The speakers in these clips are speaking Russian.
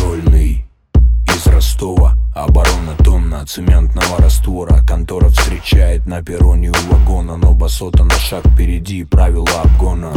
Контрольный из Ростова. Оборона тонна цементного раствора. Контора встречает на перроне у вагона, но басота на шаг впереди, правила обгона.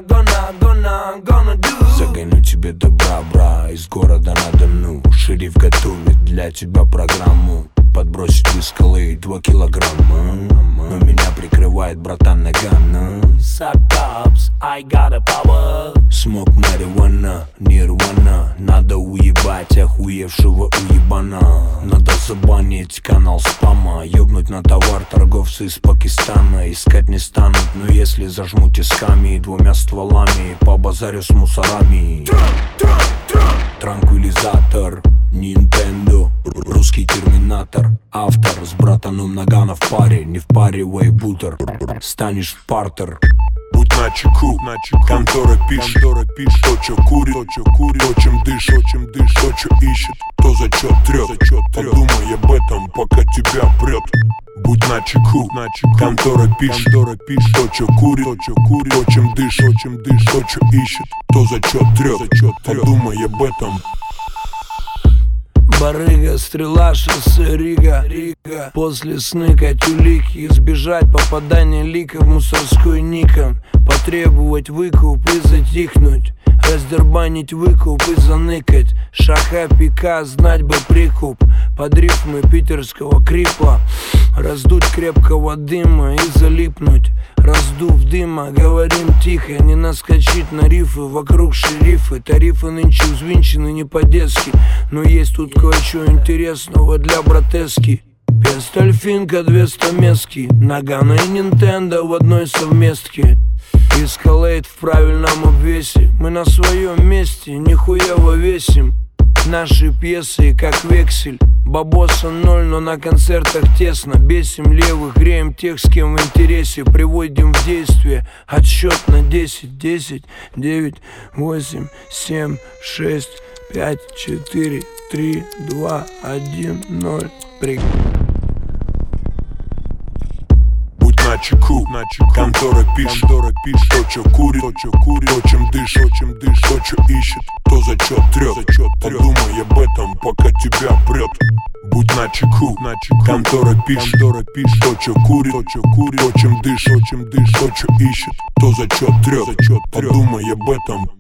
Загоню тебе добра, бра, из города на Дону. Шериф готовит для тебя программу. Подбросить в скалы 2 килограмма. Но меня прикрывает братан Нагана. Suck-ups, I got a power. Смок, марихуана, нирвана. Надо уебать охуевшего уебана. Надо забанить канал спама. Ёбнуть на товар торговцы из Пакистана. Искать не станут, но если зажму тисками 2 стволами, по базарю с мусорами. Транквилизатор, Nintendo, русский терминатор. Автор с братаном Нагана в паре. Не впаривай бутер, станешь в партер. Будь начеку, контора пишет, то, чё курит, то, чем дышит, то, чё ищет, то, за чё трёт. Подумай об этом, пока тебя прёт. Будь начеку, контора пишет, то, чё курит, то, чем дышит, то, чё ищет, то, за чё трёт. Подумай об этом. Барыга, стрела, шоссе, Рига. После сныкать улики, избежать попадания лика в мусорской Никон. Потребовать выкуп и затихнуть, раздербанить выкуп и заныкать. Шаха пика, знать бы прикуп. Под рифмы питерского крипа раздуть крепкого дыма и залипнуть. Раздув дыма, говорим тихо, не наскочить на рифы. Вокруг шерифы, тарифы нынче взвинчены не по-детски. Но есть тут кое-что интересного для братески. Пестольфинка, 2 стамески, Нагана и Нинтендо в одной совместке. Эскалейт в правильном обвесе. Мы на своем месте, нихуево весим. Наши пьесы как вексель. Бабоса 0, но на концертах тесно. Бесим левых, греем тех, с кем в интересе. Приводим в действие отсчет на 10. 10, 9, 8, 7, 6, 5, 4, 3, 2, 1, 0. Начеку, контора пишет, то, чё курит, то, чем дышит, то, чё ищет, то, за чё трёт. Подумай об этом, пока тебя прёт. Будь начеку, контора пишет, то, чё курит, то, чем дышит, то, чё ищет, то, за чё трёт. Подумай об этом.